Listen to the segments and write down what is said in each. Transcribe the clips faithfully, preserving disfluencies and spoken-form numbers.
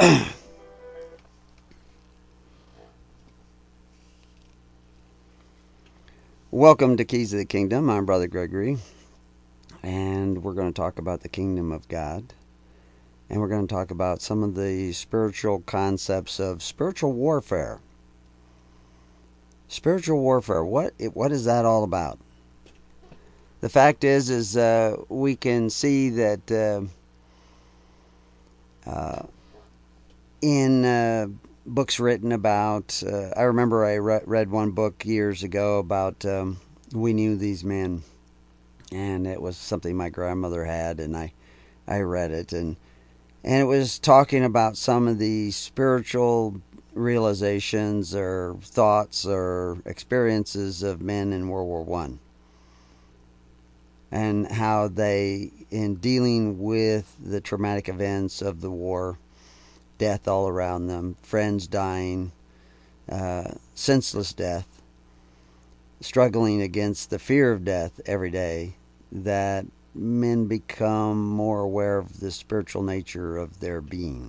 Welcome to Keys of the Kingdom. I'm Brother Gregory, and we're going to talk about the kingdom of God. And we're going to talk about some of the spiritual concepts of spiritual warfare. Spiritual warfare, what what is that all about? The fact is, is uh, we can see that uh, uh, in uh, books written about, uh, I remember I re- read one book years ago about um, We Knew These Men, and it was something my grandmother had, and I, I read it, and and it was talking about some of the spiritual realizations or thoughts or experiences of men in World War One, and how they, in dealing with the traumatic events of the war, death all around them, friends dying, uh, senseless death, struggling against the fear of death every day, that men become more aware of the spiritual nature of their being.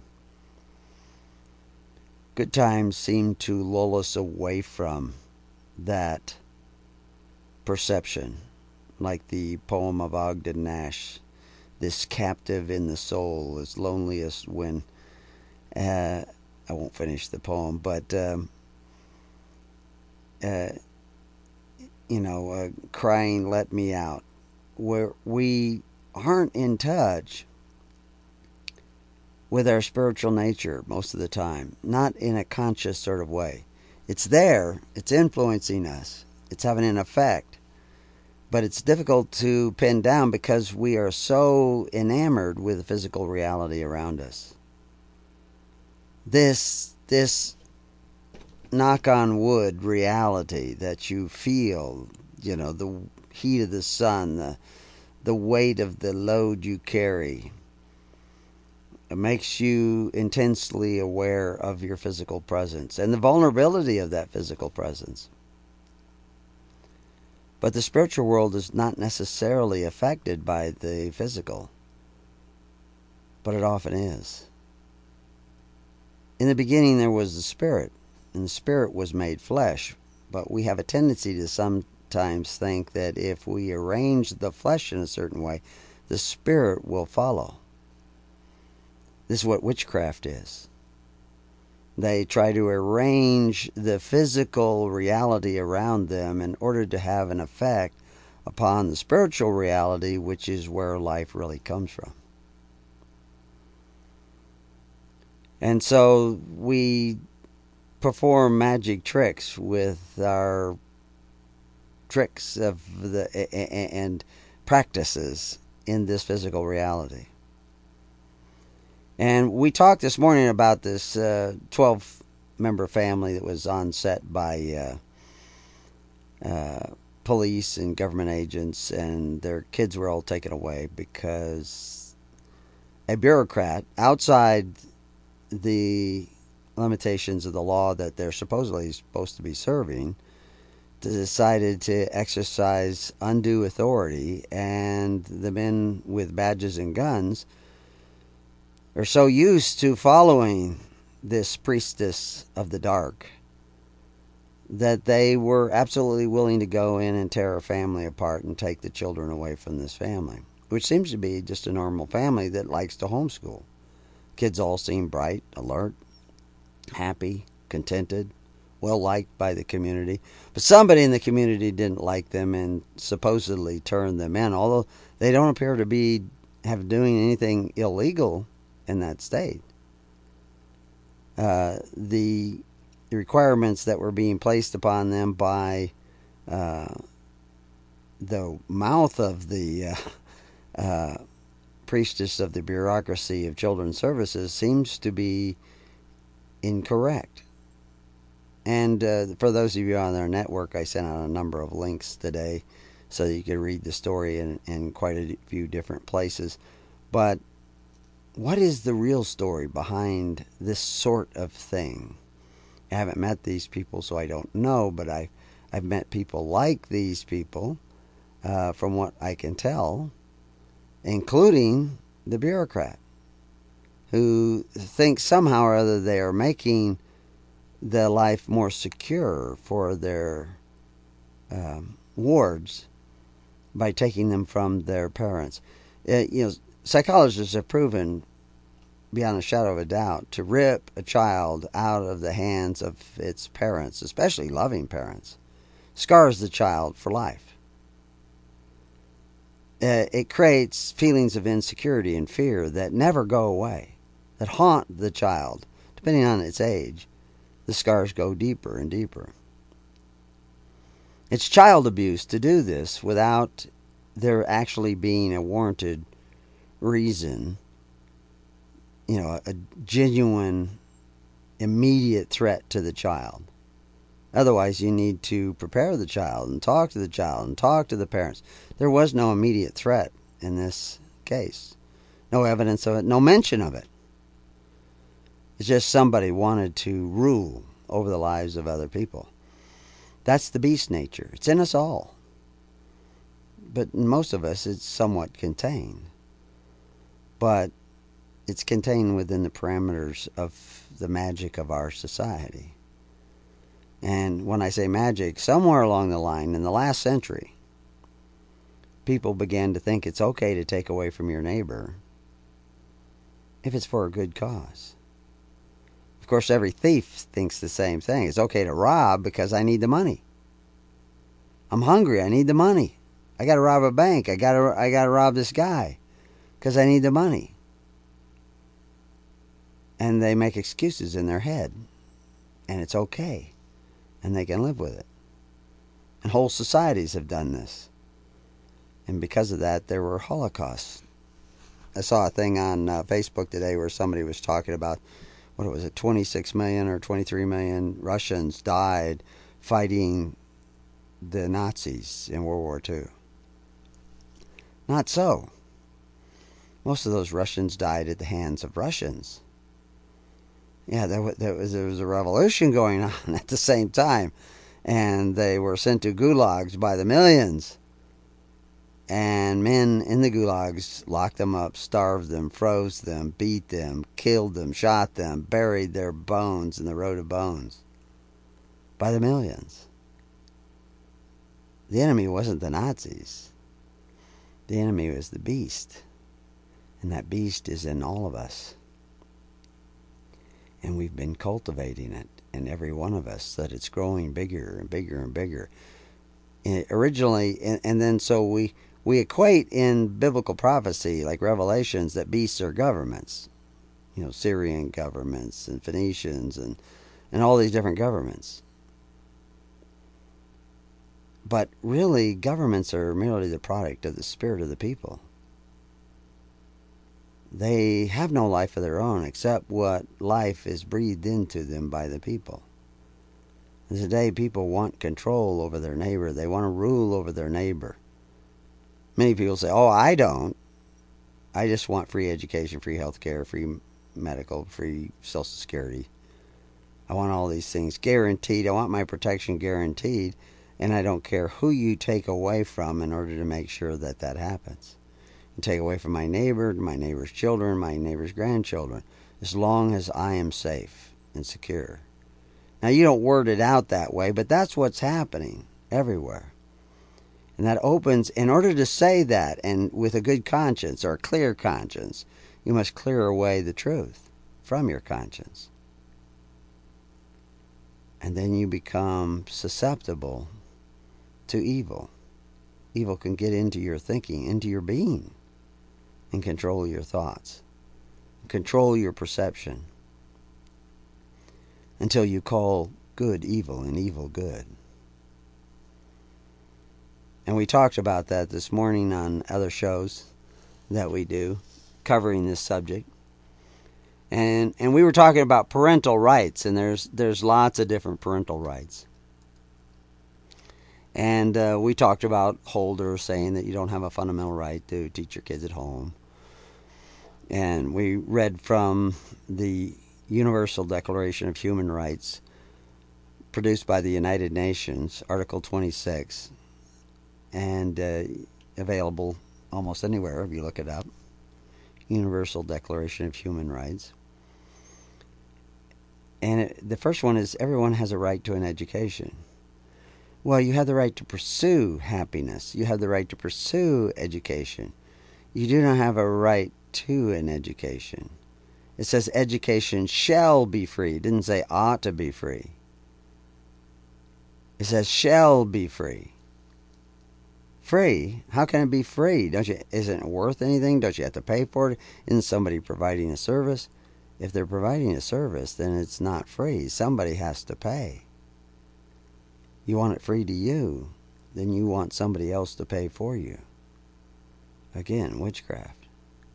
Good times seem to lull us away from that perception, like the poem of Ogden Nash, this captive in the soul is loneliest when, uh, I won't finish the poem, but, um, uh, you know, uh, crying, let me out, where we aren't in touch with our spiritual nature most of the time, not in a conscious sort of way. It's there, it's influencing us, it's having an effect, but it's difficult to pin down because we are so enamored with the physical reality around us. This, this knock on wood reality that you feel, you know, the heat of the sun, the, the weight of the load you carry, it makes you intensely aware of your physical presence and the vulnerability of that physical presence. But the spiritual world is not necessarily affected by the physical, but it often is. In the beginning there was the Spirit, and the Spirit was made flesh, but we have a tendency to sometimes think that if we arrange the flesh in a certain way, the Spirit will follow. This is what witchcraft is. They try to arrange the physical reality around them in order to have an effect upon the spiritual reality, which is where life really comes from. And so we perform magic tricks with our tricks of the and practices in this physical reality. And we talked this morning about this uh, twelve-member family that was on set by uh, uh, police and government agents, and their kids were all taken away because a bureaucrat, outside the limitations of the law that they're supposedly supposed to be serving, decided to exercise undue authority, and the men with badges and guns are so used to following this priestess of the dark that they were absolutely willing to go in and tear a family apart and take the children away from this family, which seems to be just a normal family that likes to homeschool. Kids all seem bright, alert, happy, contented, well liked by the community. But somebody in the community didn't like them and supposedly turned them in, although they don't appear to be have doing anything illegal in that state. Uh, the requirements that were being placed upon them by uh, the mouth of the uh, uh, priestess of the bureaucracy of children's services seems to be incorrect. And uh, for those of you on our network, I sent out a number of links today so that you could read the story in, in quite a few different places. But what is the real story behind this sort of thing? I haven't met these people, so I don't know, but I, I've met people like these people, uh, from what I can tell, including the bureaucrat. who think somehow or other they are making the life more secure for their um, wards by taking them from their parents. Uh, you know, psychologists have proven beyond a shadow of a doubt to rip a child out of the hands of its parents, especially loving parents, scars the child for life. Uh, it creates feelings of insecurity and fear that never go away, that haunt the child. Depending on its age, the scars go deeper and deeper. It's child abuse to do this without there actually being a warranted reason, you know, a genuine, immediate threat to the child. Otherwise, you need to prepare the child and talk to the child and talk to the parents. There was no immediate threat in this case. No evidence of it, no mention of it. It's just somebody wanted to rule over the lives of other people. That's the beast nature. It's in us all. But in most of us, it's somewhat contained. But it's contained within the parameters of the magic of our society. And when I say magic, somewhere along the line, in the last century, people began to think it's okay to take away from your neighbor if it's for a good cause. Of course, every thief thinks the same thing. It's okay to rob because I need the money. I'm hungry. I need the money. I got to rob a bank. I got to I got to rob this guy because I need the money. And they make excuses in their head. And it's okay. And they can live with it. And whole societies have done this. And because of that, there were holocausts. I saw a thing on uh, Facebook today where somebody was talking about, what was it, twenty-six million or twenty-three million Russians died fighting the Nazis in World War Two. Not so. Most of those Russians died at the hands of Russians. Yeah, there was, there was, there was a revolution going on at the same time. And they were sent to gulags by the millions. And men in the gulags locked them up, starved them, froze them, beat them, killed them, shot them, buried their bones in the road of bones. By the millions. The enemy wasn't the Nazis. The enemy was the beast. And that beast is in all of us. And we've been cultivating it in every one of us, that it's growing bigger and bigger and bigger. And originally, and, and then so we, we equate in biblical prophecy, like Revelations, that beasts are governments. You know, Syrian governments and Phoenicians and, and all these different governments. But really, governments are merely the product of the spirit of the people. They have no life of their own except what life is breathed into them by the people. And today, people want control over their neighbor. They want to rule over their neighbor. Many people say, oh, I don't. I just want free education, free health care, free medical, free Social Security. I want all these things guaranteed. I want my protection guaranteed. And I don't care who you take away from in order to make sure that that happens. And take away from my neighbor, my neighbor's children, my neighbor's grandchildren, as long as I am safe and secure. Now, you don't word it out that way, but that's what's happening everywhere. And that opens, in order to say that, and with a good conscience or a clear conscience, you must clear away the truth from your conscience. And then you become susceptible to evil. Evil can get into your thinking, into your being, and control your thoughts, control your perception, until you call good evil and evil good. And we talked about that this morning on other shows that we do, covering this subject. And and we were talking about parental rights, and there's there's lots of different parental rights. And uh, we talked about Holder saying that you don't have a fundamental right to teach your kids at home. And we read from the Universal Declaration of Human Rights, produced by the United Nations, Article twenty-six, and uh, available almost anywhere if you look it up. You Universal Declaration of Human Rights. And it, the first one is everyone has a right to an education. Well, you have the right to pursue happiness. You have the right to pursue education. You do not have a right to an education. It says education shall be free. It didn't say ought to be free. It says shall be free. Free? How can it be free? Don't you? Isn't it worth anything? Don't you have to pay for it? Isn't somebody providing a service? If they're providing a service, then it's not free. Somebody has to pay. You want it free to you, then you want somebody else to pay for you. Again, witchcraft.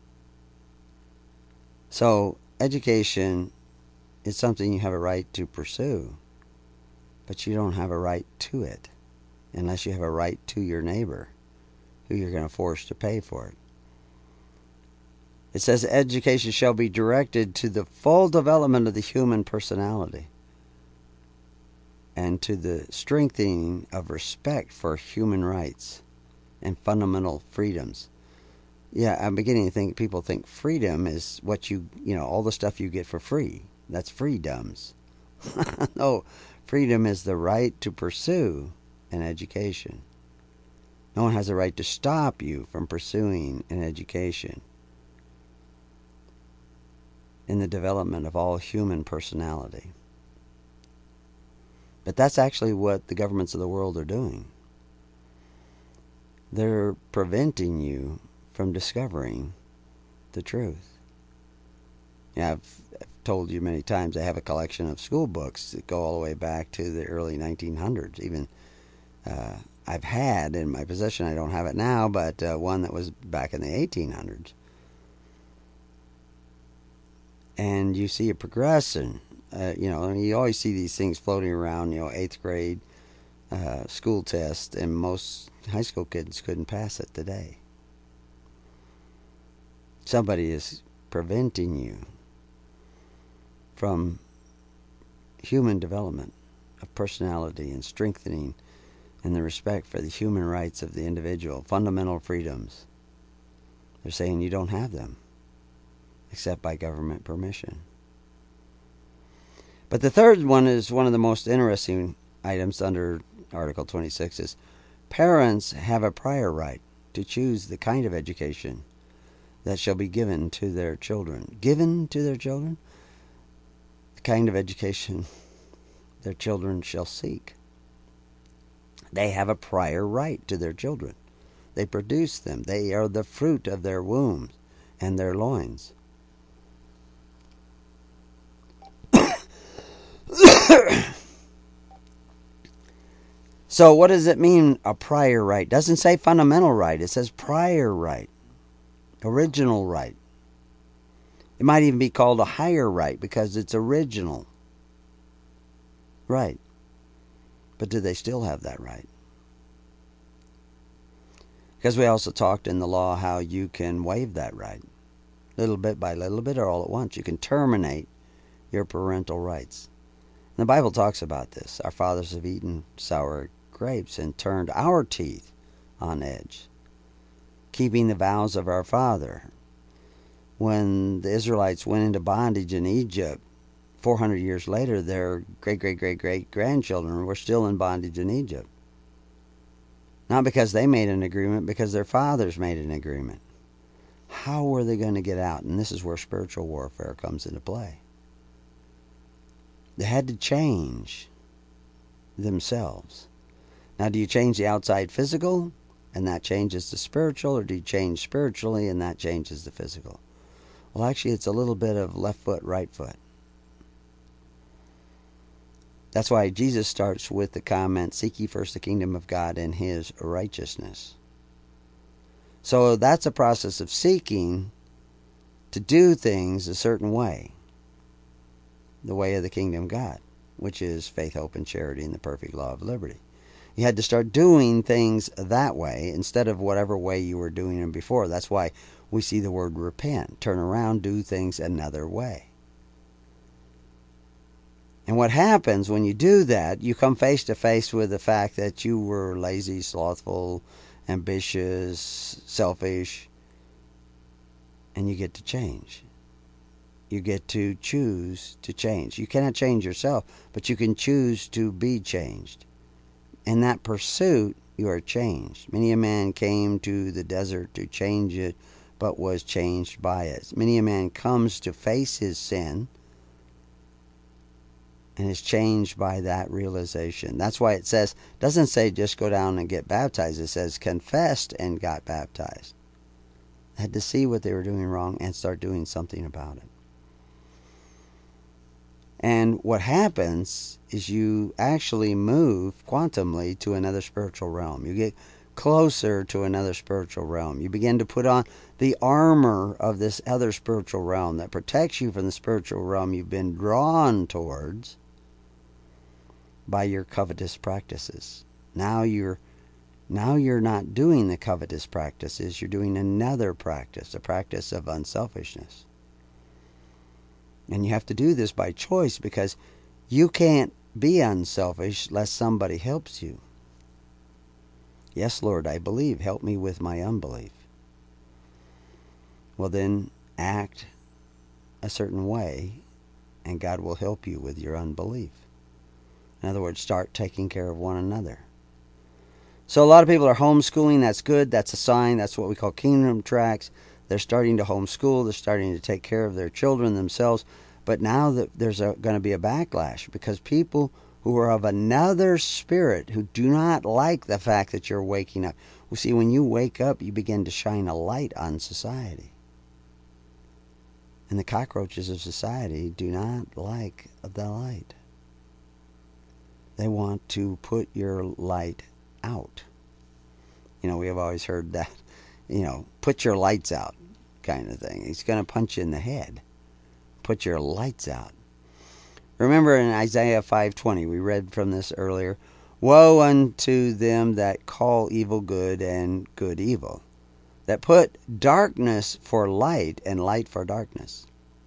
So, education is something you have a right to pursue, but you don't have a right to it unless you have a right to your neighbor, who you're going to force to pay for it. It says education shall be directed to the full development of the human personality and to the strengthening of respect for human rights and fundamental freedoms. Yeah, I'm beginning to think people think freedom is what you, you know, all the stuff you get for free. That's freedoms. No, freedom is the right to pursue an education. No one has a right to stop you from pursuing an education in the development of all human personality. But that's actually what the governments of the world are doing. They're preventing you from discovering the truth. Yeah, I've, I've told you many times I have a collection of school books that go all the way back to the early nineteen hundreds. Even uh, I've had in my possession, I don't have it now, but uh, one that was back in the eighteen hundreds. And you see a progression. Uh, you know, you always see these things floating around, you know, eighth grade uh, school test, and most high school kids couldn't pass it today. Somebody is preventing you from human development of personality and strengthening and the respect for the human rights of the individual, fundamental freedoms. They're saying you don't have them except by government permission. But the third one is one of the most interesting items under Article twenty-six is parents have a prior right to choose the kind of education that shall be given to their children. Given to their children? The kind of education their children shall seek. They have a prior right to their children. They produce them. They are the fruit of their wombs and their loins. So what does it mean, a prior right? It doesn't say fundamental right. It says prior right. Original right. It might even be called a higher right because it's original. Right. But do they still have that right? Because we also talked in the law how you can waive that right. Little bit by little bit or all at once. You can terminate your parental rights. And the Bible talks about this. Our fathers have eaten sour grapes and turned our teeth on edge, keeping the vows of our father. When the Israelites went into bondage in Egypt, four hundred years later, their great-great-great-great-grandchildren were still in bondage in Egypt. Not because they made an agreement, because their fathers made an agreement. How were they going to get out? And this is where spiritual warfare comes into play. They had to change themselves. Now, do you change the outside physical, and that changes the spiritual, or do you change spiritually, and that changes the physical? Well, actually, it's a little bit of left foot, right foot. That's why Jesus starts with the comment, seek ye first the kingdom of God and his righteousness. So that's a process of seeking to do things a certain way. The way of the kingdom of God, which is faith, hope, and charity and the perfect law of liberty. You had to start doing things that way instead of whatever way you were doing them before. That's why we see the word repent. Turn around, do things another way. And what happens when you do that, you come face to face with the fact that you were lazy, slothful, ambitious, selfish, and you get to change. You get to choose to change. You cannot change yourself, but you can choose to be changed. In that pursuit, you are changed. Many a man came to the desert to change it, but was changed by it. Many a man comes to face his sin and is changed by that realization. That's why it says, doesn't say just go down and get baptized. It says confessed and got baptized. Had to see what they were doing wrong and start doing something about it. And what happens is you actually move quantumly to another spiritual realm. You get closer to another spiritual realm. You begin to put on the armor of this other spiritual realm that protects you from the spiritual realm you've been drawn towards by your covetous practices. Now you're now you're not doing the covetous practices. You're doing another practice, a practice of unselfishness. And you have to do this by choice, because you can't be unselfish lest somebody helps you. Yes, Lord, I believe. Help me with my unbelief. Well, then act a certain way, and God will help you with your unbelief. In other words, start taking care of one another. So a lot of people are homeschooling. That's good. That's a sign. That's what we call kingdom tracks. They're starting to homeschool. They're starting to take care of their children themselves. But now that there's going to be a backlash, because people who are of another spirit, who do not like the fact that you're waking up. Well, see, when you wake up, you begin to shine a light on society. And the cockroaches of society do not like the light. They want to put your light out. You know, we have always heard that, you know, put your lights out kind of thing. He's going to punch you in the head. Put your lights out. Remember in Isaiah five twenty, we read from this earlier, woe unto them that call evil good and good evil, that put darkness for light and light for darkness,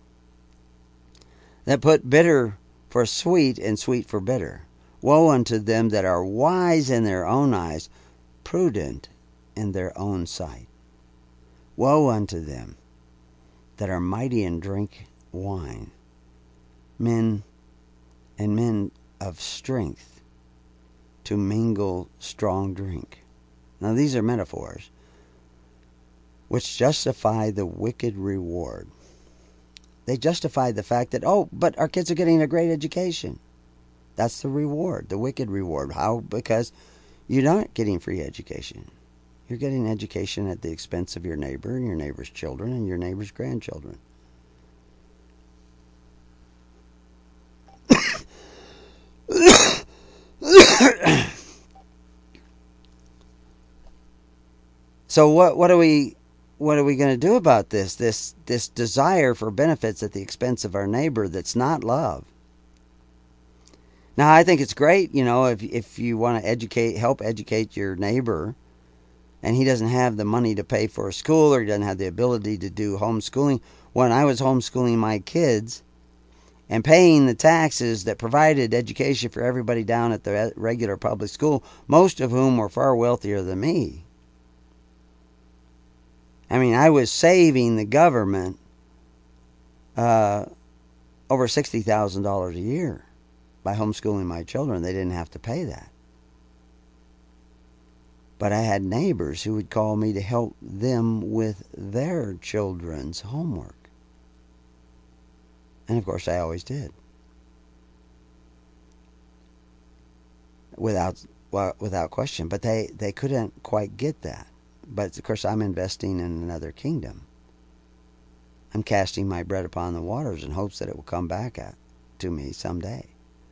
that put bitter for sweet and sweet for bitter. Woe unto them that are wise in their own eyes, prudent in their own sight. Woe unto them that are mighty in drink wine, men and men of strength, to mingle strong drink. Now these are metaphors which justify the wicked reward. They justify the fact that, oh, but our kids are getting a great education. That's the reward, the wicked reward. How? Because you're not getting free education. You're getting education at the expense of your neighbor and your neighbor's children and your neighbor's grandchildren. So what what are we what are we going to do about this? This this desire for benefits at the expense of our neighbor that's not love. Now, I think it's great, you know, if if you want to educate, help educate your neighbor, and he doesn't have the money to pay for a school, or he doesn't have the ability to do homeschooling. When I was homeschooling my kids and paying the taxes that provided education for everybody down at the regular public school, most of whom were far wealthier than me. I mean, I was saving the government uh, over sixty thousand dollars a year by homeschooling my children. They didn't have to pay that. But I had neighbors who would call me to help them with their children's homework. And of course, I always did. Without well, without question. But they, they couldn't quite get that. But of course, I'm investing in another kingdom. I'm casting my bread upon the waters in hopes that it will come back at, to me someday.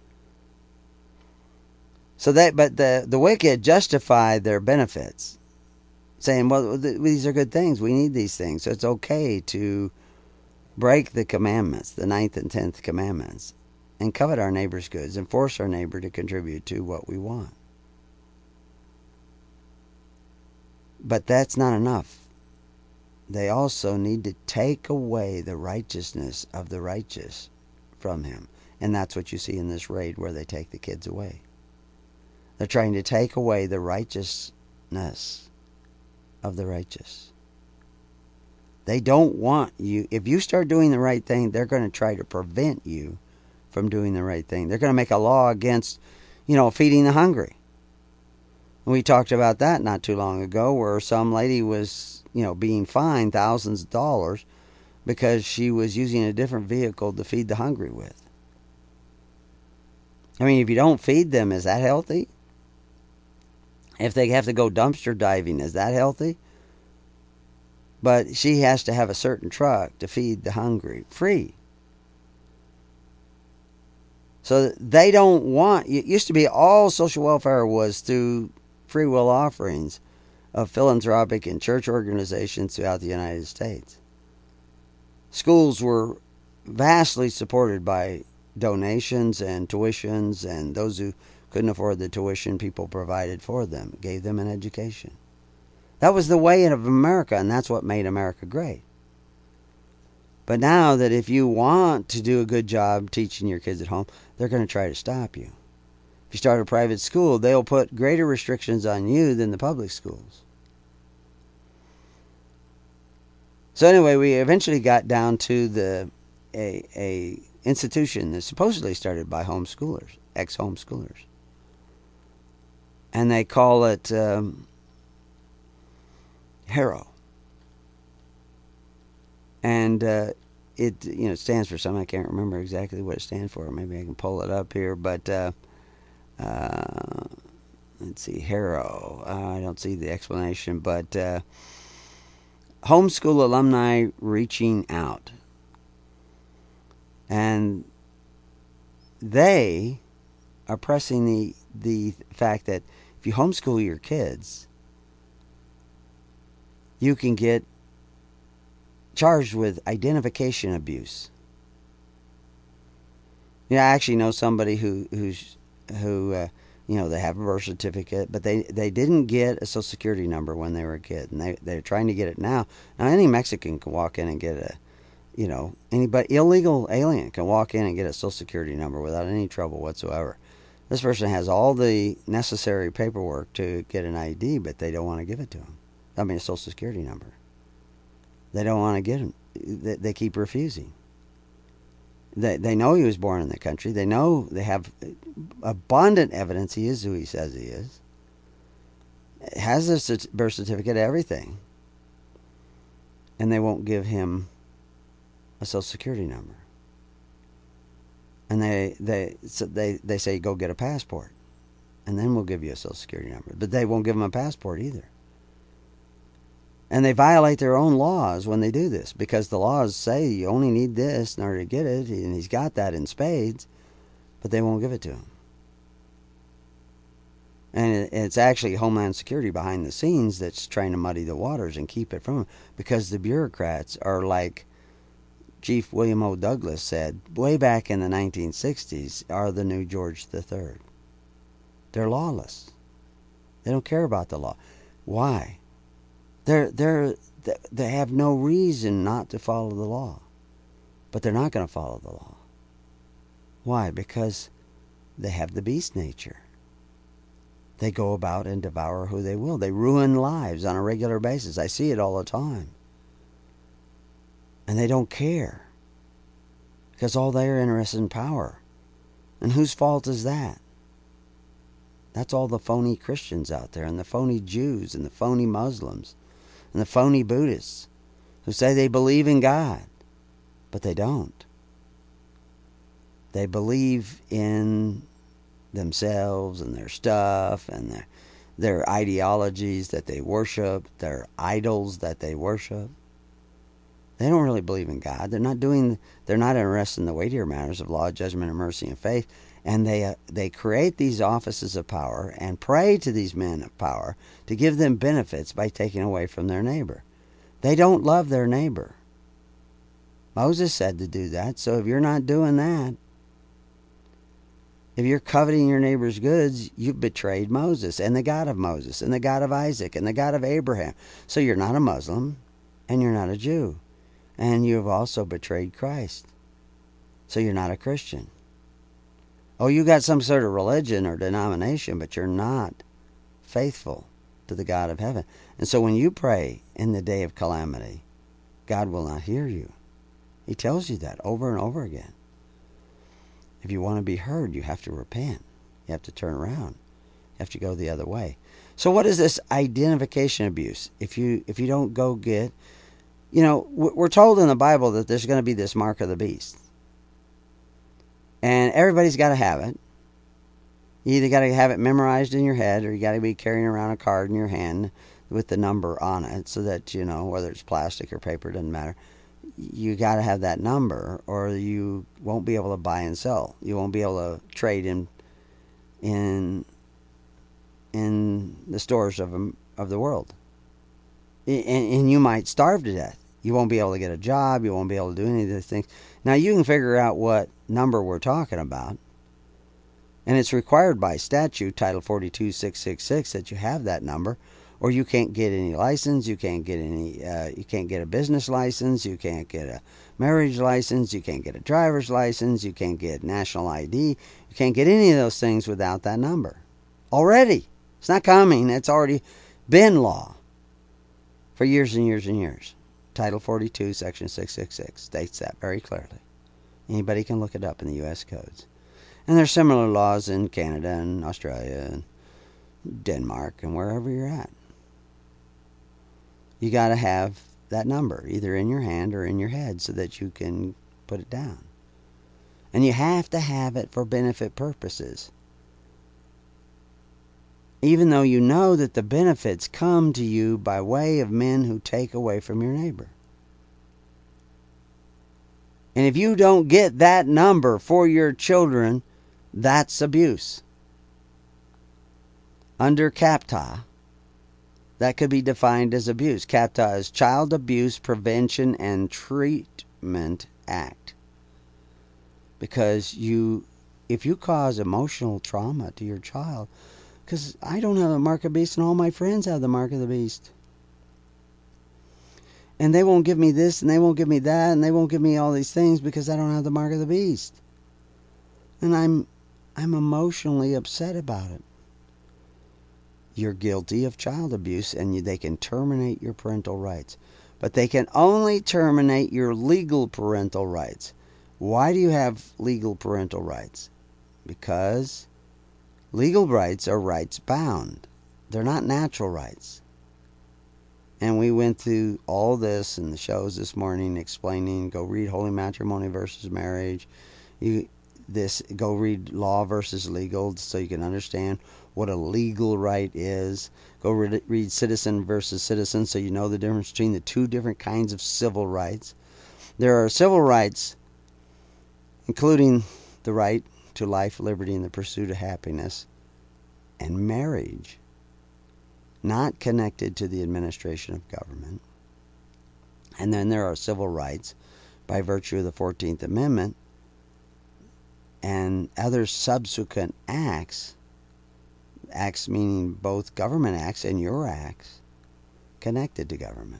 So that, but the, the wicked justify their benefits, saying, well, th- these are good things. We need these things. So it's okay to break the commandments, the ninth and tenth commandments, and covet our neighbor's goods and force our neighbor to contribute to what we want. But that's not enough. They also need to take away the righteousness of the righteous from him. And that's what you see in this raid where they take the kids away. They're trying to take away the righteousness of the righteous. They don't want you. If you start doing the right thing, they're going to try to prevent you from doing the right thing. They're going to make a law against, you know, feeding the hungry. We talked about that not too long ago, where some lady was, you know, being fined thousands of dollars because she was using a different vehicle to feed the hungry with. I mean, if you don't feed them, is that healthy? If they have to go dumpster diving, is that healthy? But she has to have a certain truck to feed the hungry, free. So they don't want, it used to be all social welfare was through free will offerings of philanthropic and church organizations throughout the United States. Schools were vastly supported by donations and tuitions, and those who couldn't afford the tuition, people provided for them, gave them an education. That was the way of America, and that's what made America great. But now that if you want to do a good job teaching your kids at home, they're going to try to stop you. If you start a private school, they'll put greater restrictions on you than the public schools. So anyway, we eventually got down to the a, a institution that's supposedly started by homeschoolers, ex-homeschoolers. And they call it um, Harrow. And uh, it you know stands for something. I can't remember exactly what it stands for. Maybe I can pull it up here. But uh, uh, let's see, Harrow. Uh, I don't see the explanation. But uh, homeschool alumni reaching out. And they are pressing the, the fact that if you homeschool your kids, you can get charged with identification abuse. Yeah, I actually know somebody who who's who uh, you know, they have a birth certificate, but they, they didn't get a social security number when they were a kid, and they they're trying to get it now. Now any Mexican can walk in and get a, you know, anybody illegal alien can walk in and get a social security number without any trouble whatsoever. This person has all the necessary paperwork to get an I D, but they don't want to give it to them. I mean, a social security number. They don't want to get him. They, they keep refusing. They they know he was born in the country. They know they have abundant evidence he is who he says he is. Has a birth certificate, everything. And they won't give him a social security number. And they they so they they say, go get a passport, and then we'll give you a social security number. But they won't give him a passport either. And they violate their own laws when they do this, because the laws say you only need this in order to get it, and he's got that in spades, but they won't give it to him. And it's actually Homeland Security behind the scenes that's trying to muddy the waters and keep it from him, because the bureaucrats are like Chief William O. Douglas said way back in the nineteen sixties, are the new George the Third. They're lawless. They don't care about the law. Why? They're, they're, they have no reason not to follow the law. But they're not going to follow the law. Why? Because they have the beast nature. They go about and devour who they will. They ruin lives on a regular basis. I see it all the time. And they don't care. Because all they're interested in power. And whose fault is that? That's all the phony Christians out there, and the phony Jews, and the phony Muslims, and the phony Buddhists who say they believe in God, but they don't. They believe in themselves and their stuff and their, their ideologies that they worship, their idols that they worship. They don't really believe in God. They're not doing. They're not interested in the weightier matters of law, judgment, and mercy and faith. And they uh, they create these offices of power and pray to these men of power to give them benefits by taking away from their neighbor. They don't love their neighbor. Moses said to do that. So if you're not doing that, if you're coveting your neighbor's goods, you've betrayed Moses and the God of Moses and the God of Isaac and the God of Abraham. So you're not a Muslim and you're not a Jew. And you have also betrayed Christ. So you're not a Christian. Oh, you got some sort of religion or denomination, but you're not faithful to the God of heaven. And so when you pray in the day of calamity, God will not hear you. He tells you that over and over again. If you want to be heard, you have to repent. You have to turn around. You have to go the other way. So what is this identification abuse? If you if you don't go get, you know, we're told in the Bible that there's going to be this mark of the beast. And everybody's got to have it. You either got to have it memorized in your head, or you got to be carrying around a card in your hand with the number on it, so that, you know, whether it's plastic or paper, doesn't matter. You got to have that number, or you won't be able to buy and sell. You won't be able to trade in in in the stores of of the world, and, and you might starve to death. You won't be able to get a job. You won't be able to do any of these things. Now you can figure out what number we're talking about, and it's required by statute, Title forty-two, six sixty-six, that you have that number. Or you can't get any license, you can't get any, uh, you can't get a business license, you can't get a marriage license, you can't get a driver's license, you can't get national I D, you can't get any of those things without that number. Already. It's not coming, it's already been law for years and years and years. Title forty-two, Section six sixty-six states that very clearly. Anybody can look it up in the U S codes. And there's similar laws in Canada and Australia and Denmark and wherever you're at. You got to have that number either in your hand or in your head so that you can put it down. And you have to have it for benefit purposes. Even though you know that the benefits come to you by way of men who take away from your neighbor. And if you don't get that number for your children, that's abuse. Under CAPTA, that could be defined as abuse. CAPTA is Child Abuse Prevention and Treatment Act. Because you, if you cause emotional trauma to your child, because I don't have the mark of the beast and all my friends have the mark of the beast. And they won't give me this and they won't give me that and they won't give me all these things because I don't have the mark of the beast. And I'm, I'm emotionally upset about it. You're guilty of child abuse, and you, they can terminate your parental rights. But they can only terminate your legal parental rights. Why do you have legal parental rights? Because legal rights are rights bound. They're not natural rights. And we went through all this in the shows this morning explaining, go read Holy Matrimony versus Marriage. You this go read Law versus Legal so you can understand what a legal right is. Go read, read Citizen versus Citizen so you know the difference between the two different kinds of civil rights. There are civil rights, including the right to life, liberty, and the pursuit of happiness, and marriage, not connected to the administration of government. And then there are civil rights by virtue of the fourteenth Amendment and other subsequent acts, acts meaning both government acts and your acts, connected to government.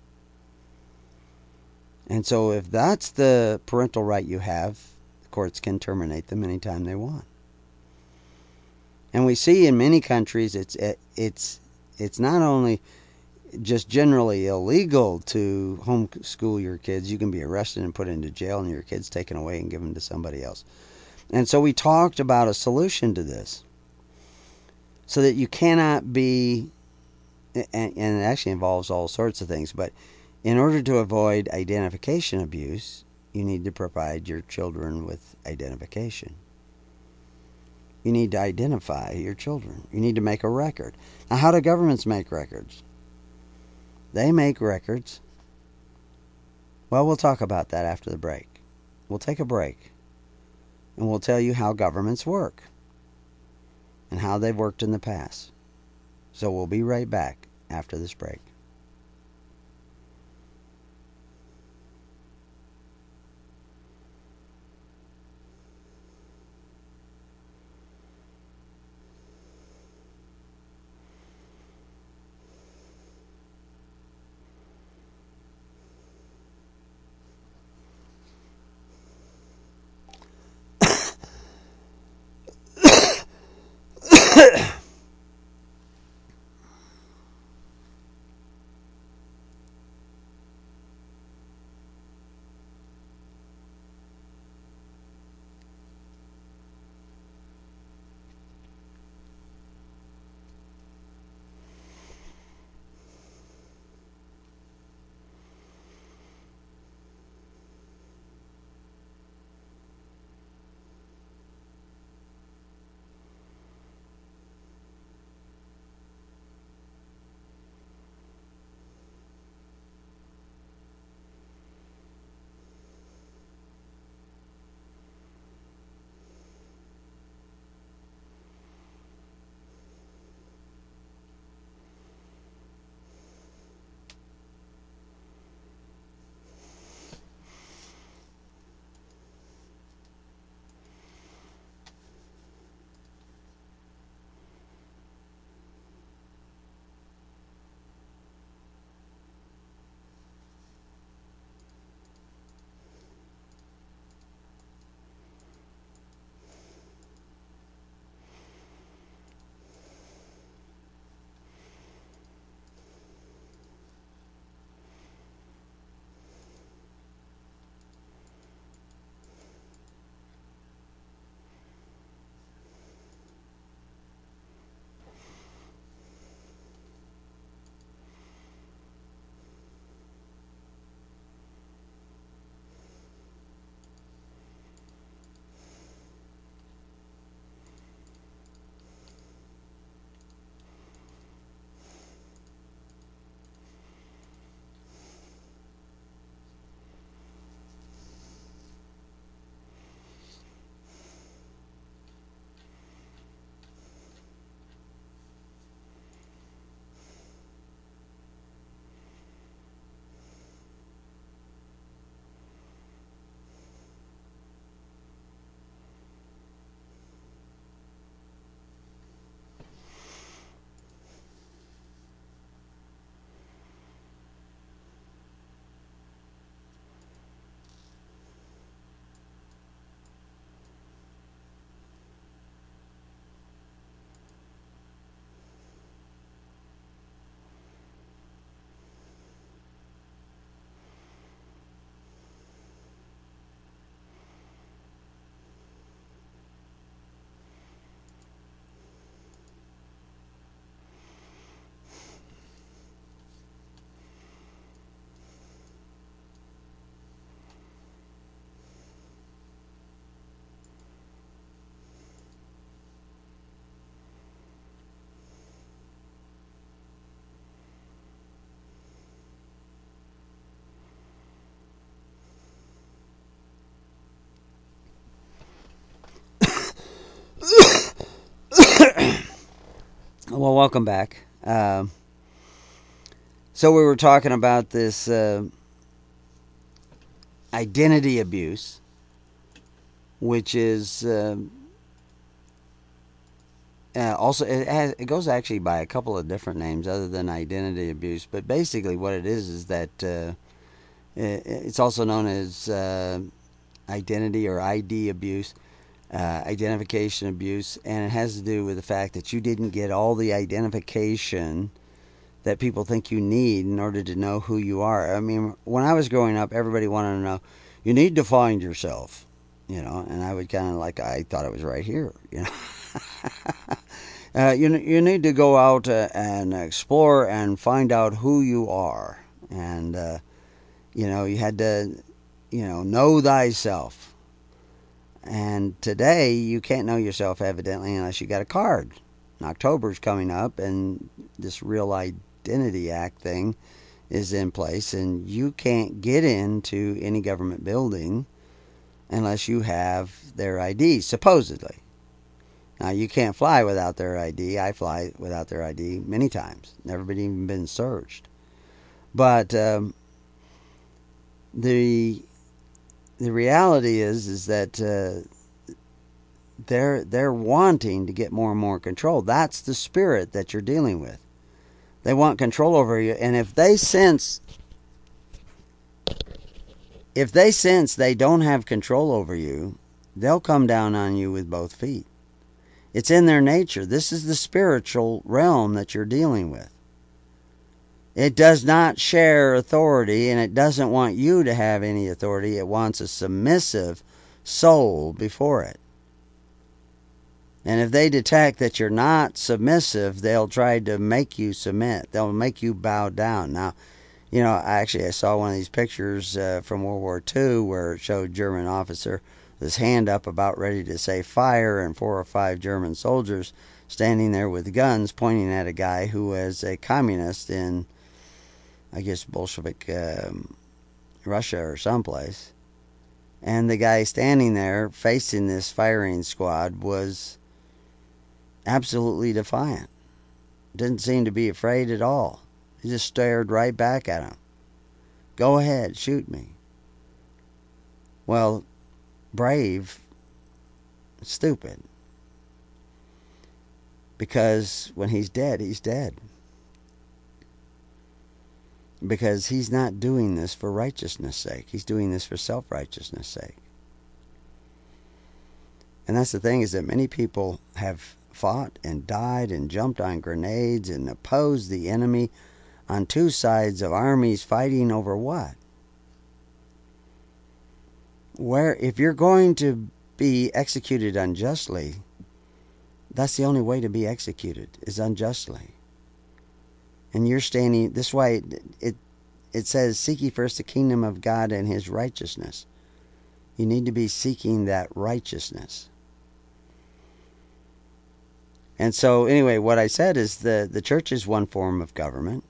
And so if that's the parental right you have, the courts can terminate them anytime they want. And we see in many countries it's it's it's not only just generally illegal to homeschool your kids. You can be arrested and put into jail and your kids taken away and given to somebody else. And so we talked about a solution to this so that you cannot be, and, and it actually involves all sorts of things, but in order to avoid identification abuse, you need to provide your children with identification. You need to identify your children. You need to make a record. Now, how do governments make records? They make records. Well, we'll talk about that after the break. We'll take a break. And we'll tell you how governments work. And how they've worked in the past. So we'll be right back after this break. Well, welcome back. Uh, so we were talking about this uh, identity abuse, which is uh, uh, also it, has, it goes actually by a couple of different names other than identity abuse. But basically, what it is is that uh, it, it's also known as uh, identity or I D abuse. Uh, identification abuse, and it has to do with the fact that you didn't get all the identification that people think you need in order to know who you are. I mean, when I was growing up, everybody wanted to know, you need to find yourself, you know, and I would kind of like, I thought it was right here, you know. uh, you, you need to go out uh, and explore and find out who you are. And, uh, you know, you had to, you know, know thyself. And today, you can't know yourself, evidently, unless you got a card. October's coming up, and this Real Identity Act thing is in place, and you can't get into any government building unless you have their I D, supposedly. Now, you can't fly without their I D. I fly without their I D many times. Never been even been searched. But um, the... The reality is, is that uh, they're they're wanting to get more and more control. That's the spirit that you're dealing with. They want control over you, and if they sense, if they sense they don't have control over you, they'll come down on you with both feet. It's in their nature. This is the spiritual realm that you're dealing with. It does not share authority, and it doesn't want you to have any authority. It wants a submissive soul before it. And if they detect that you're not submissive, they'll try to make you submit. They'll make you bow down. Now, you know, actually I saw one of these pictures uh, from World War Two where it showed a German officer with his hand up about ready to say fire, and four or five German soldiers standing there with guns pointing at a guy who was a communist in, I guess, Bolshevik um, Russia or someplace. And the guy standing there facing this firing squad was absolutely defiant. Didn't seem to be afraid at all. He just stared right back at him. Go ahead, shoot me. Well, brave, stupid. Because when he's dead, he's dead. Because he's not doing this for righteousness' sake. He's doing this for self-righteousness' sake. And that's the thing, is that many people have fought and died and jumped on grenades and opposed the enemy on two sides of armies fighting over what? Where, if you're going to be executed unjustly, that's the only way to be executed, is unjustly. And you're standing, this way, it, it it says, seek ye first the kingdom of God and his righteousness. You need to be seeking that righteousness. And so, anyway, what I said is the, the church is one form of government.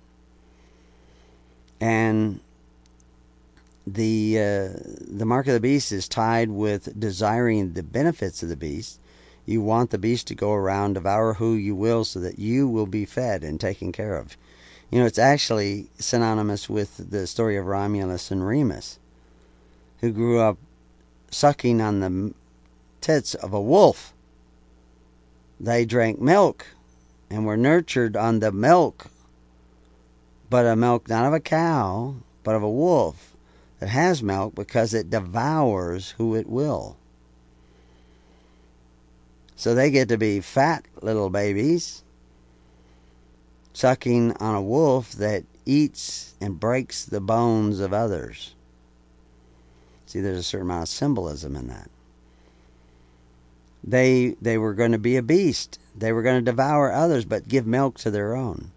And the uh, the mark of the beast is tied with desiring the benefits of the beast. You want the beast to go around, devour who you will, so that you will be fed and taken care of. You know, it's actually synonymous with the story of Romulus and Remus, who grew up sucking on the tits of a wolf. They drank milk and were nurtured on the milk, but a milk not of a cow, but of a wolf that has milk, because it devours who it will. So they get to be fat little babies, sucking on a wolf that eats and breaks the bones of others. See, there's a certain amount of symbolism in that. They they were going to be a beast. They were going to devour others, but give milk to their own.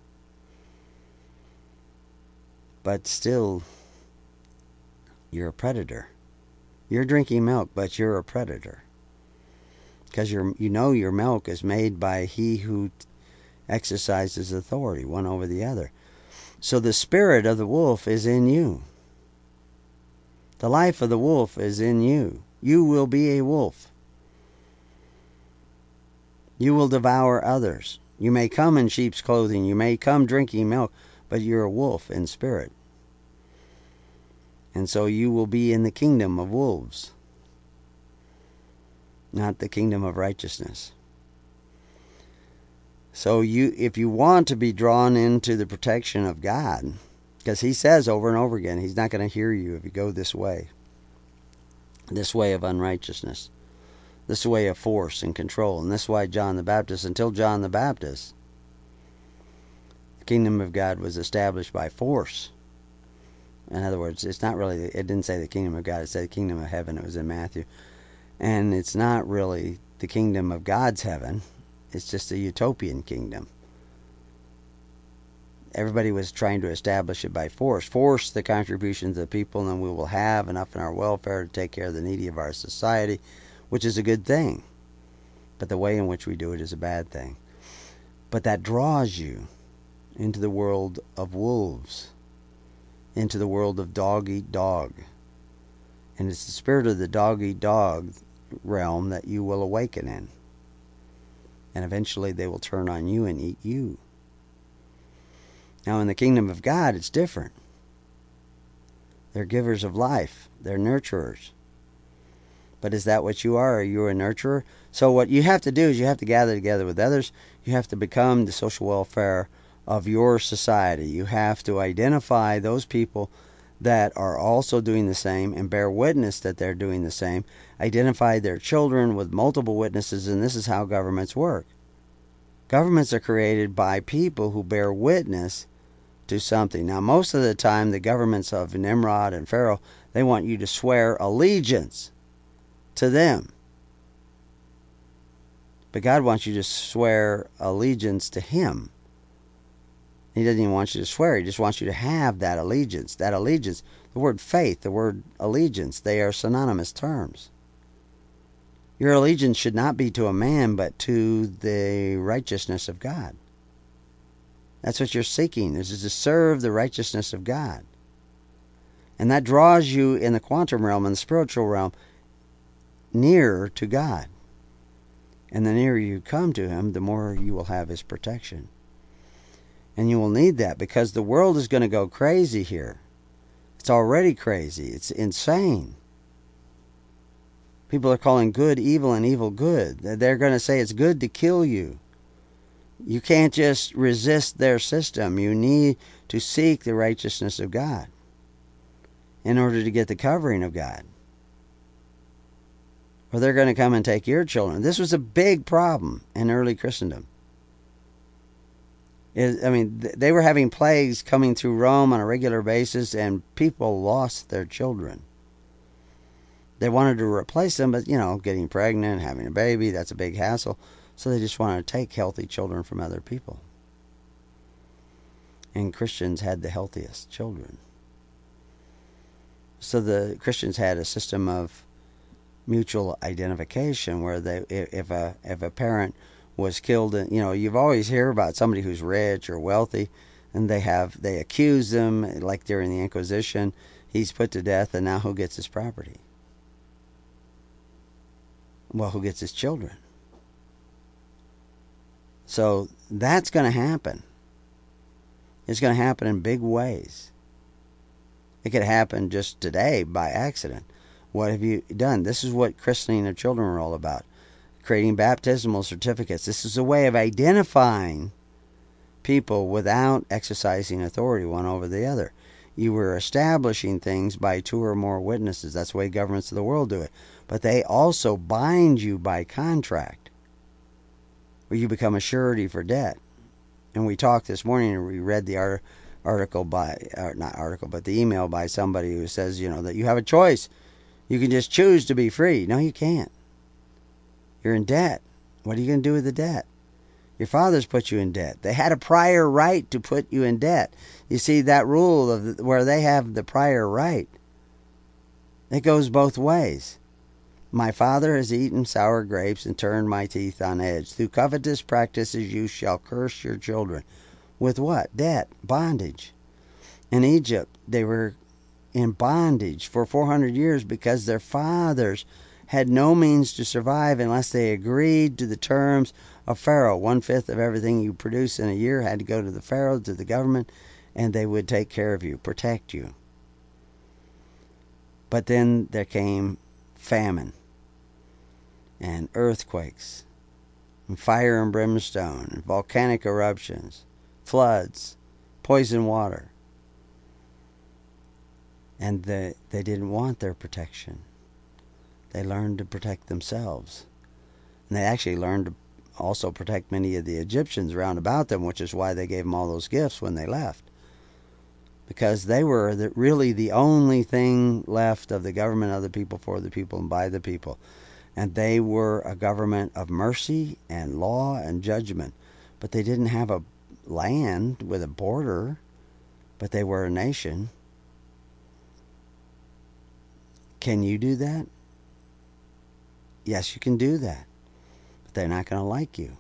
But still, you're a predator. You're drinking milk, but you're a predator. Because you're, you know your milk is made by he who exercises authority, one over the other. So the spirit of the wolf is in you. The life of the wolf is in you. You will be a wolf. You will devour others. You may come in sheep's clothing, you may come drinking milk, but you're a wolf in spirit. And so you will be in the kingdom of wolves, not the kingdom of righteousness. So you, if you want to be drawn into the protection of God, because he says over and over again, he's not going to hear you if you go this way, this way of unrighteousness, this way of force and control. And this is why John the Baptist, until John the Baptist, the kingdom of God was established by force. In other words, it's not really, it didn't say the kingdom of God, it said the kingdom of heaven. It was in Matthew. And it's not really the kingdom of God's heaven. It's just a utopian kingdom. Everybody was trying to establish it by force. Force the contributions of the people, and then we will have enough in our welfare to take care of the needy of our society, which is a good thing. But the way in which we do it is a bad thing. But that draws you into the world of wolves, into the world of dog eat dog. And it's the spirit of the dog eat dog realm that you will awaken in. And eventually they will turn on you and eat you. Now in the kingdom of God, it's different. They're givers of life. They're nurturers. But is that what you are? Are you a nurturer? So what you have to do is you have to gather together with others. You have to become the social welfare of your society. You have to identify those people that are also doing the same and bear witness that they're doing the same. Identify their children with multiple witnesses, and this is how governments work. Governments are created by people who bear witness to something. Now, most of the time, the governments of Nimrod and Pharaoh, they want you to swear allegiance to them. But God wants you to swear allegiance to Him. He doesn't even want you to swear. He just wants you to have that allegiance. That allegiance, the word faith, the word allegiance, they are synonymous terms. Your allegiance should not be to a man, but to the righteousness of God. That's what you're seeking, is to serve the righteousness of God. And that draws you in the quantum realm, in the spiritual realm, nearer to God. And the nearer you come to Him, the more you will have His protection. And you will need that, because the world is going to go crazy here. It's already crazy. It's insane. People are calling good evil and evil good. They're going to say it's good to kill you. You can't just resist their system. You need to seek the righteousness of God in order to get the covering of God. Or they're going to come and take your children. This was a big problem in early Christendom. I mean, they were having plagues coming through Rome on a regular basis, and people lost their children. They wanted to replace them, but, you know, getting pregnant, having a baby, that's a big hassle. So they just wanted to take healthy children from other people. And Christians had the healthiest children. So the Christians had a system of mutual identification where they, if a if a parent was killed, you know, you've always hear about somebody who's rich or wealthy, and they have they accuse them, like during the Inquisition, he's put to death, and now who gets his property? Well, who gets his children? So that's going to happen. It's going to happen in big ways. It could happen just today by accident. What have you done? This is what christening of children are all about. Creating baptismal certificates. This is a way of identifying people without exercising authority one over the other. You were establishing things by two or more witnesses. That's the way governments of the world do it. But they also bind you by contract, where you become a surety for debt. And we talked this morning, and we read the art- article by, or not article, but the email by somebody who says, you know, that you have a choice. You can just choose to be free. No, you can't. You're in debt. What are you going to do with the debt? Your fathers put you in debt. They had a prior right to put you in debt. You see, that rule of the, where they have the prior right, it goes both ways. My father has eaten sour grapes and turned my teeth on edge. Through covetous practices you shall curse your children. With what? Debt, bondage. In Egypt, they were in bondage for four hundred years because their fathers had no means to survive unless they agreed to the terms of Pharaoh. One-fifth of everything you produce in a year had to go to the Pharaoh, to the government, and they would take care of you, protect you. But then there came famine and earthquakes and fire and brimstone and volcanic eruptions, floods, poison water. And they, they didn't want their protection. They learned to protect themselves. And they actually learned to also protect many of the Egyptians around about them, which is why they gave them all those gifts when they left. Because they were the, really the only thing left of the government of the people, for the people, and by the people. And they were a government of mercy and law and judgment. But they didn't have a land with a border, but they were a nation. Can you do that? Yes, you can do that. But they're not going to like you.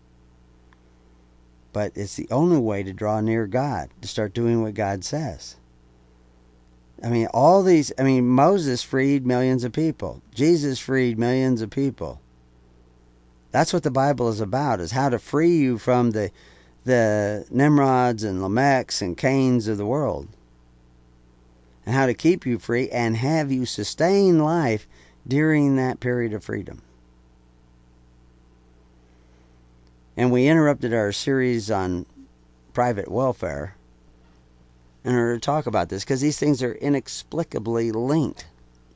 But it's the only way to draw near God, to start doing what God says. I mean, all these, I mean, Moses freed millions of people. Jesus freed millions of people. That's what the Bible is about, is how to free you from the, the Nimrods and Lamechs and Cains of the world. And how to keep you free and have you sustain life during that period of freedom. And we interrupted our series on private welfare in order to talk about this, because these things are inexplicably linked.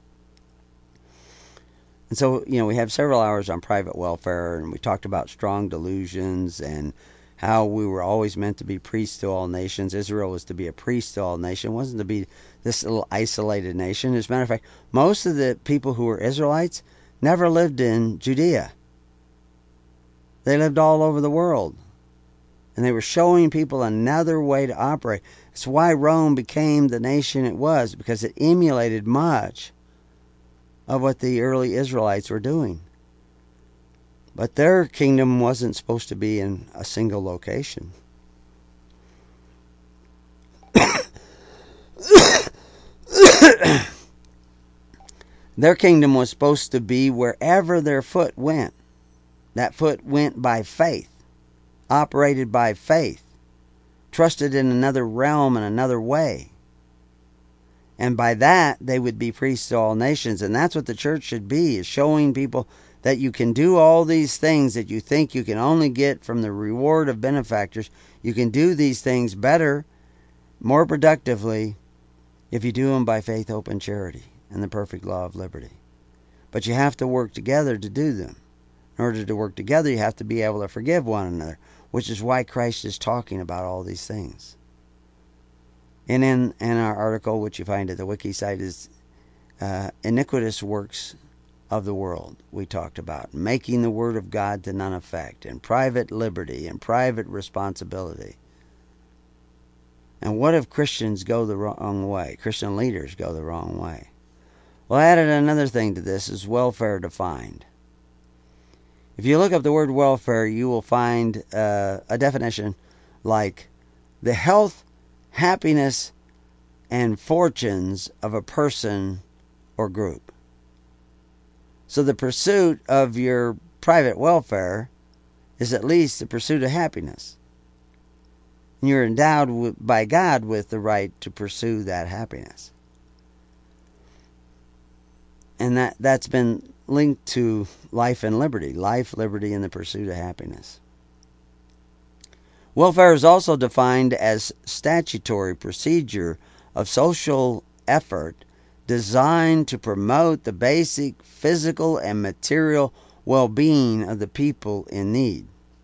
And so, you know, we have several hours on private welfare, and we talked about strong delusions and how we were always meant to be priests to all nations. Israel was to be a priest to all nations. It wasn't to be this little isolated nation. As a matter of fact, most of the people who were Israelites never lived in Judea. They lived all over the world. And they were showing people another way to operate. It's why Rome became the nation it was, because it emulated much of what the early Israelites were doing. But their kingdom wasn't supposed to be in a single location. Their kingdom was supposed to be wherever their foot went. That foot went by faith, operated by faith, trusted in another realm and another way. And by that, they would be priests to all nations. And that's what the church should be, is showing people that you can do all these things that you think you can only get from the reward of benefactors. You can do these things better, more productively, if you do them by faith, hope, and charity, and the perfect law of liberty. But you have to work together to do them. In order to work together, you have to be able to forgive one another, which is why Christ is talking about all these things. And in, in our article, which you find at the wiki site, is uh, iniquitous works of the world. We talked about making the word of God to none effect, and private liberty and private responsibility. And what if Christians go the wrong way? Christian leaders go the wrong way. Well, I added another thing to this, is welfare defined. If you look up the word welfare, you will find uh, a definition like the health, happiness, and fortunes of a person or group. So the pursuit of your private welfare is at least the pursuit of happiness. And you're endowed with, by God with the right to pursue that happiness. And that, that's been linked to life and liberty. Life, liberty, and the pursuit of happiness. Welfare is also defined as statutory procedure of social effort designed to promote the basic physical and material well-being of the people in need.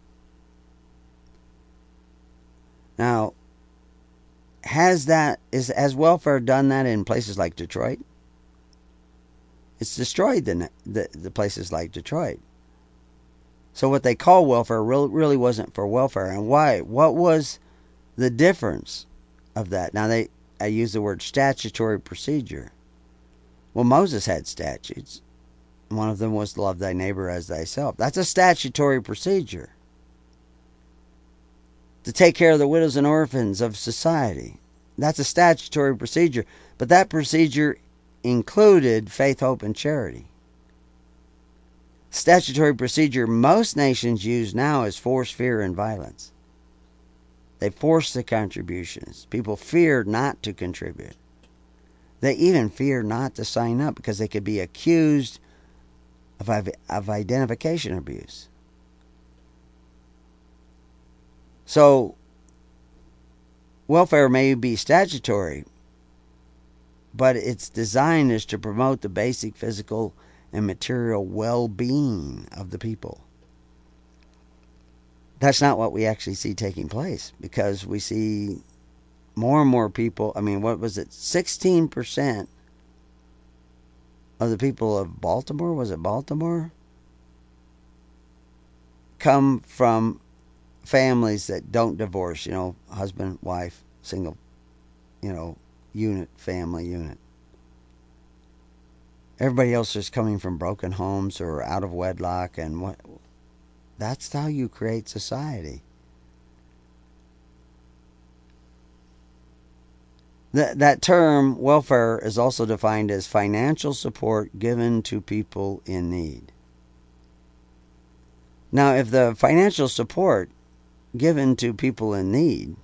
Now, has that is has welfare done that in places like Detroit? It's destroyed the the, the places like Detroit. So what they call welfare really, really wasn't for welfare. And why? What was the difference of that? Now, they I use the word statutory procedure. Well, Moses had statutes. One of them was love thy neighbor as thyself. That's a statutory procedure. To take care of the widows and orphans of society. That's a statutory procedure. But that procedure included faith, hope, and charity. statutory procedure most nations use now is force, fear, and violence. They force the contributions. People fear not to contribute. They even fear not to sign up because they could be accused of, of identification abuse. So, welfare may be statutory, but its design is to promote the basic physical and material well-being of the people. That's not what we actually see taking place, because we see more and more people. I mean, what was it? sixteen percent of the people of Baltimore, was it Baltimore? Come from families that don't divorce, you know, husband, wife, single, you know, unit, family unit. Everybody else is coming from broken homes or out of wedlock, and what? That's how you create society. That, that term, welfare, is also defined as financial support given to people in need. Now, if the financial support given to people in need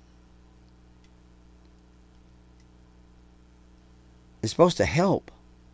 is supposed to help,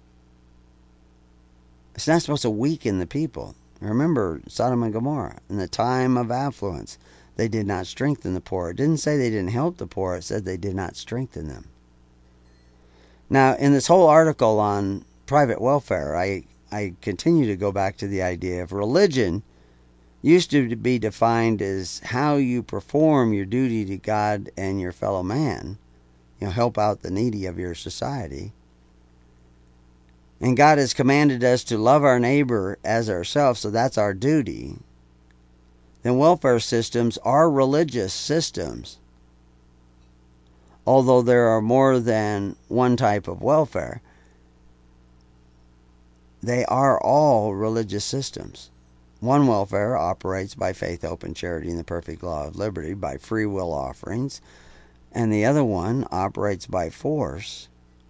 it's not supposed to weaken the people. Remember Sodom and Gomorrah. In the time of affluence, they did not strengthen the poor. It didn't say they didn't help the poor. It said they did not strengthen them. Now, in this whole article on private welfare, I, I continue to go back to the idea of religion used to be defined as how you perform your duty to God and your fellow man. You know, help out the needy of your society. And God has commanded us to love our neighbor as ourselves, so that's our duty. Then welfare systems are religious systems. Although there are more than one type of welfare, they are all religious systems. One welfare operates by faith, hope, and charity in the perfect law of liberty, by free will offerings, and the other one operates by force.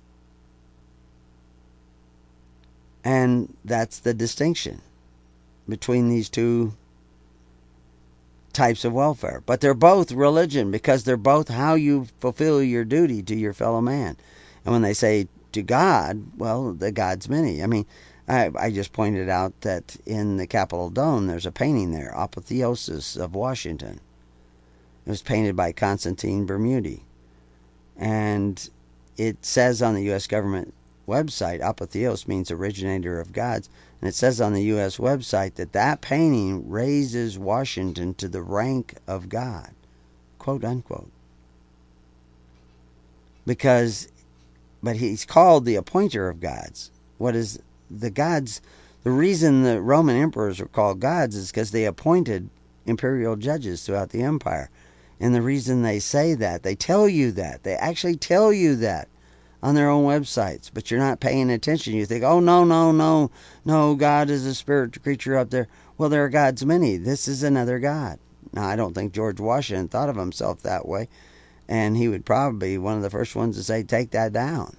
And that's the distinction between these two types of welfare. But they're both religion, because they're both how you fulfill your duty to your fellow man. And when they say to God, well, the God's many. I mean, I, I just pointed out that in the Capitol Dome, there's a painting there, Apotheosis of Washington. It was painted by Constantine Bermudi. And it says on the U S government website, Apotheos means originator of gods, and it says on the U S website that that painting raises Washington to the rank of God, quote unquote. Because, but he's called the appointer of gods. What is the gods? The reason the Roman emperors are called gods is because they appointed imperial judges throughout the empire. And the reason they say that, they tell you that, they actually tell you that on their own websites, but you're not paying attention. You think, oh, no, no, no, no, God is a spirit creature up there. Well, there are gods many. This is another God. Now, I don't think George Washington thought of himself that way, and he would probably be one of the first ones to say, take that down.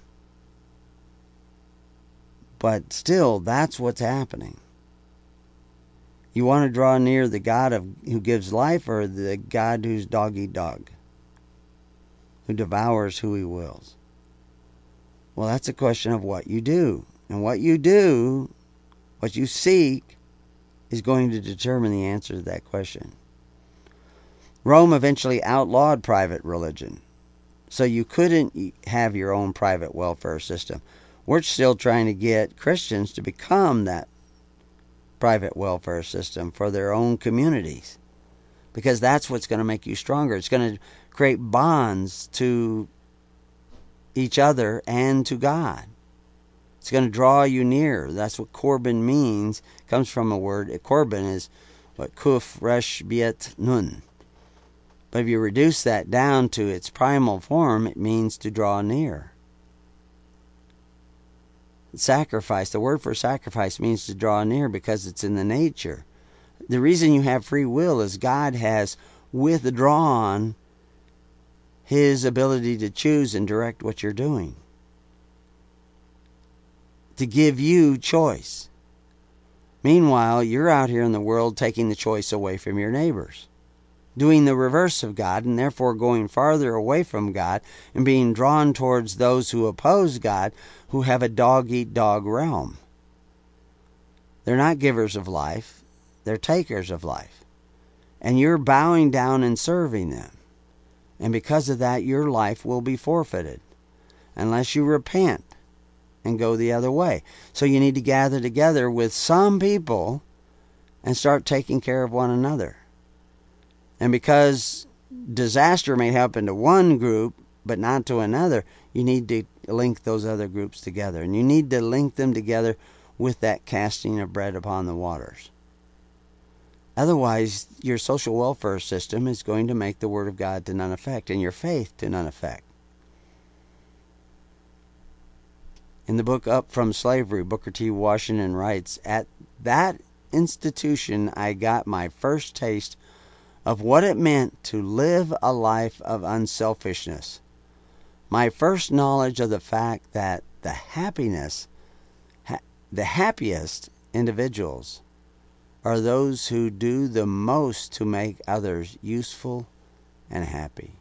But still, that's what's happening. You want to draw near the God of who gives life, or the God who's dog eat dog, who devours who he wills? Well, that's a question of what you do. And what you do, what you seek, is going to determine the answer to that question. Rome eventually outlawed private religion, so you couldn't have your own private welfare system. We're still trying to get Christians to become that private welfare system for their own communities, because that's what's going to make you stronger. It's going to create bonds to each other and to God. It's going to draw you near. That's what Corban means. It comes from a word. Corban is what Kuf Resh Biet Nun. But if you reduce that down to its primal form, it means to draw near. Sacrifice, the word for sacrifice means to draw near because it's in the nature. The reason you have free will is God has withdrawn his ability to choose and direct what you're doing, to give you choice. Meanwhile, you're out here in the world taking the choice away from your neighbors, doing the reverse of God, and therefore going farther away from God and being drawn towards those who oppose God, who have a dog-eat-dog realm. They're not givers of life, they're takers of life. And you're bowing down and serving them. And because of that, your life will be forfeited unless you repent and go the other way. So you need to gather together with some people and start taking care of one another. And because disaster may happen to one group but not to another, you need to link those other groups together. And you need to link them together with that casting of bread upon the waters. Otherwise, your social welfare system is going to make the Word of God to none effect and your faith to none effect. In the book Up From Slavery, Booker T. Washington writes, "At that institution I got my first taste of what it meant to live a life of unselfishness. My first knowledge of the fact that the happiness, ha- the happiest individuals are those who do the most to make others useful and happy."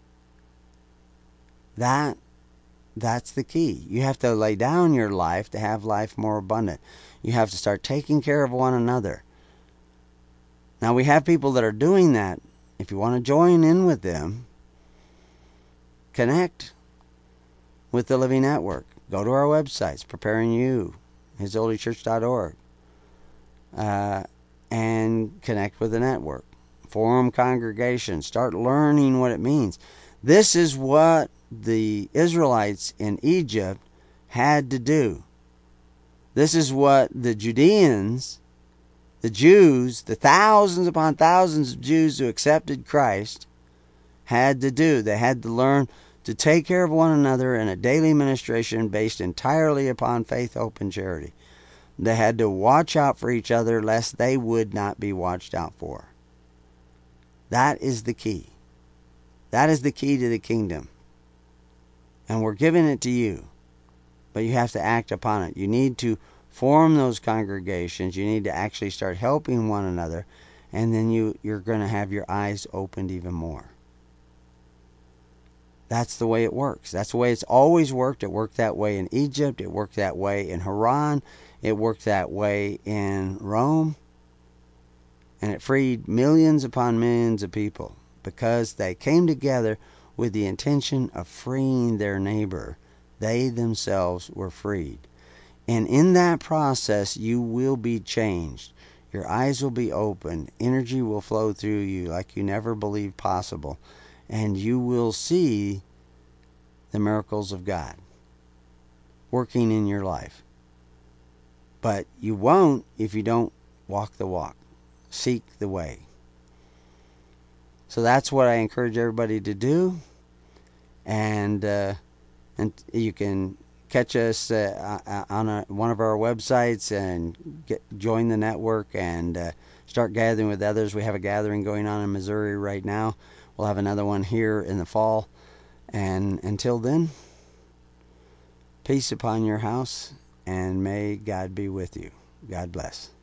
That That's the key. You have to lay down your life to have life more abundant. You have to start taking care of one another. Now, we have people that are doing that. If you want to join in with them, connect with the Living Network. Go to our websites, Preparing You, his holy church dot org, uh, and connect with the network. Form congregations. Start learning what it means. This is what the Israelites in Egypt had to do. This is what the Judeans, the Jews, the thousands upon thousands of Jews who accepted Christ had to do. They had to learn to take care of one another in a daily ministration based entirely upon faith, hope, and charity. They had to watch out for each other lest they would not be watched out for. That is the key. That is the key to the kingdom. And we're giving it to you. But you have to act upon it. You need to form those congregations. You need to actually start helping one another. And then you, you're going to have your eyes opened even more. That's the way it works. That's the way it's always worked. It worked that way in Egypt. It worked that way in Haran. It worked that way in Rome. And it freed millions upon millions of people because they came together with the intention of freeing their neighbor. They themselves were freed. And in that process, you will be changed. Your eyes will be opened. Energy will flow through you like you never believed possible. And you will see the miracles of God working in your life. But you won't if you don't walk the walk. Seek the way. So that's what I encourage everybody to do. And uh, and you can catch us uh, on a, one of our websites and get, join the network and uh, start gathering with others. We have a gathering going on in Missouri right now. We'll have another one here in the fall. And until then, peace upon your house, and may God be with you. God bless.